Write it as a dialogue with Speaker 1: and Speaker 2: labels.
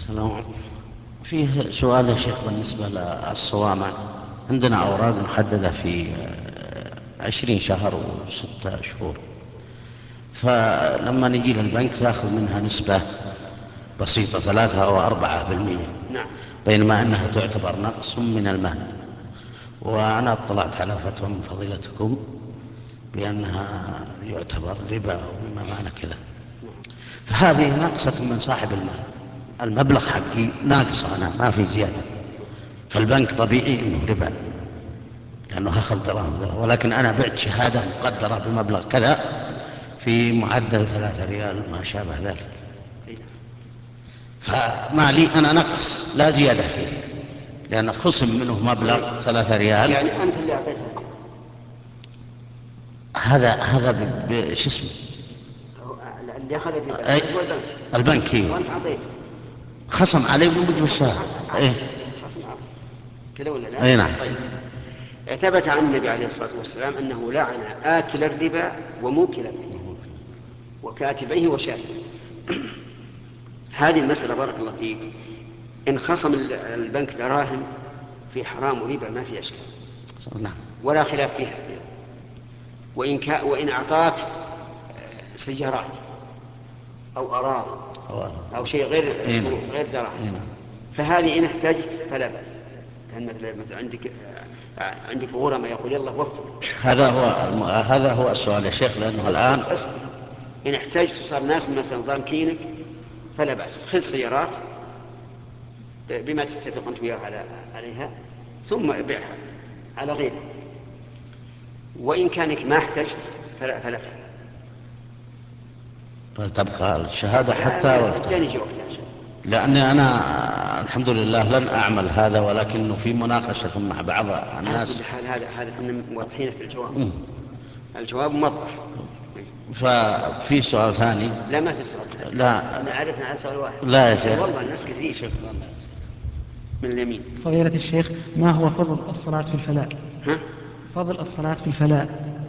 Speaker 1: السلام عليكم. فيه سؤال يا شيخ بالنسبة للصوامع. عندنا أوراق محددة في 20 شهر و6 شهور، فلما نجي للبنك ياخذ منها نسبة بسيطة 3 أو 4%،
Speaker 2: نعم.
Speaker 1: بينما أنها تعتبر نقص من المال. وأنا اطلعت على فتوى من فضيلتكم بأنها يعتبر ربا وما معنى كذا، فهذه ناقصة من صاحب المال. المبلغ حقي ناقص، أنا ما في زيادة، فالبنك طبيعي أنه ربا لأنه أخذ دراهم، ولكن أنا بعت شهادة مقدرة بمبلغ كذا في معدل 3 ريال ما شابه ذلك، فمالي أنا نقص لا زيادة فيه، لأن خصم منه مبلغ 3 ريال.
Speaker 2: يعني أنت اللي أعطيته.
Speaker 1: هذا شو اسمه،
Speaker 2: اللي أخذ في
Speaker 1: أي
Speaker 2: بالك هو البنك.
Speaker 1: البنك
Speaker 2: وأنت أعطيته.
Speaker 1: خصم عليه بموجب الشهر. إيه.
Speaker 2: خصم عام. كذا ولا لا؟
Speaker 1: أي نعم.
Speaker 2: طيب. ثبت عن النبي عليه الصلاة والسلام أنه لعن آكل الربا وموكل الربا وكاتبيه وشاهديه. هذه المسألة بارك الله فيك، إن خصم البنك دراهم في حرام وربا ما في أشكال
Speaker 1: نعم.
Speaker 2: ولا خلاف فيها. وإن أعطاك سيارات أو أراضي أو شيء
Speaker 1: إيه نعم.
Speaker 2: غير
Speaker 1: إيه
Speaker 2: دراهم،
Speaker 1: نعم.
Speaker 2: فهذه إن احتجت فلا بأس. كان مثلا عندك غرماء يقول يلا وفر.
Speaker 1: هذا هو السؤال يا شيخ، لأنه الآن
Speaker 2: اصبر. إن احتجت وصار ناس مثلا ضامكينك فلا بأس، خذ سيارات بما تتفق أنت وياه عليها ثم بيعها على غيره. وإن كانك ما احتجت فلا
Speaker 1: تبقى الشهادة حتى
Speaker 2: لا
Speaker 1: وقتها.
Speaker 2: نجي وقتها إن شاء الله.
Speaker 1: لأني أنا الحمد لله لن أعمل هذا، ولكنه في مناقشة مع بعض
Speaker 2: على كل
Speaker 1: الناس.
Speaker 2: حال هذا احنا موضحين في الجواب. الجواب موضح.
Speaker 1: ففي سؤال ثاني.
Speaker 2: لا ما في سؤال ثاني.
Speaker 1: لا.
Speaker 2: احنا عرفنا على سؤال واحد.
Speaker 1: لا يا شيخ.
Speaker 2: والله الناس كثير.
Speaker 1: شكرا.
Speaker 2: من اليمين.
Speaker 3: فضيلة الشيخ، ما هو فضل الصلاة في الفلاء؟
Speaker 2: ها؟
Speaker 3: فضل الصلاة في الفلاء.